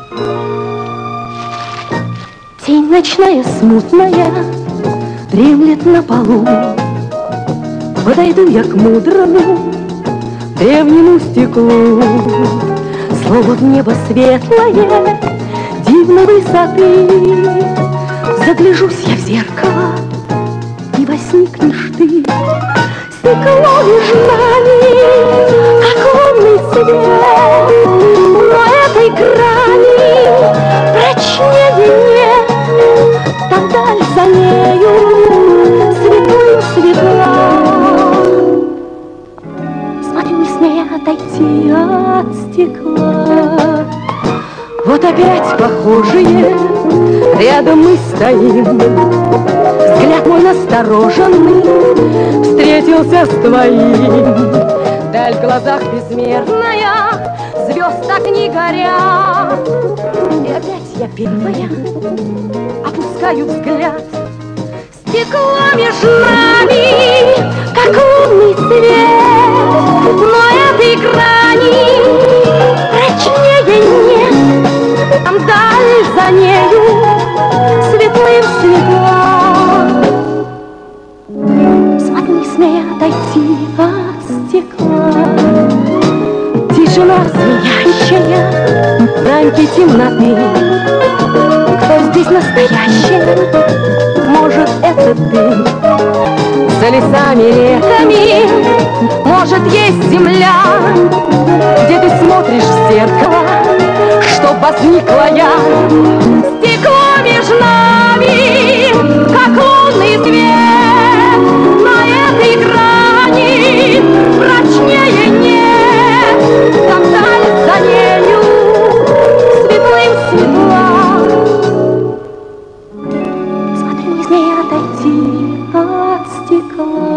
Тень ночная смутная дремлет на полу. Подойду я к мудрому древнему стеклу. Словно в небо светлое, дивной высоты. Загляжусь я в зеркало, и возникнешь ты. Стекло между нами, как лунный свет, но этой грани прочнее нет. Там даль за нею светлым светла. Смотрю, не смея отойти от стекла. Вот опять похожие, рядом мы стоим. Взгляд мой настороженный встретился с твоим. Даль в глазах безмерная, звезд так не горят. И опять я первая опускаю взгляд. Стекло между нами, как лунный свет, но этой грани прочнее нет. Там даль за нею светлым светла. Смотрю, не смея отойти от стекла. Тишина звенящая в рамке темноты. Кто здесь настоящий? Может, это ты? За лесами, реками, может, есть земля, где ты смотришь в зеркало, чтоб возникла я. Стекло между нами, как лунный свет, на этой грани прочнее нет. Там даль за нею светлым светла. Смотрю, не смея отойти от стекла.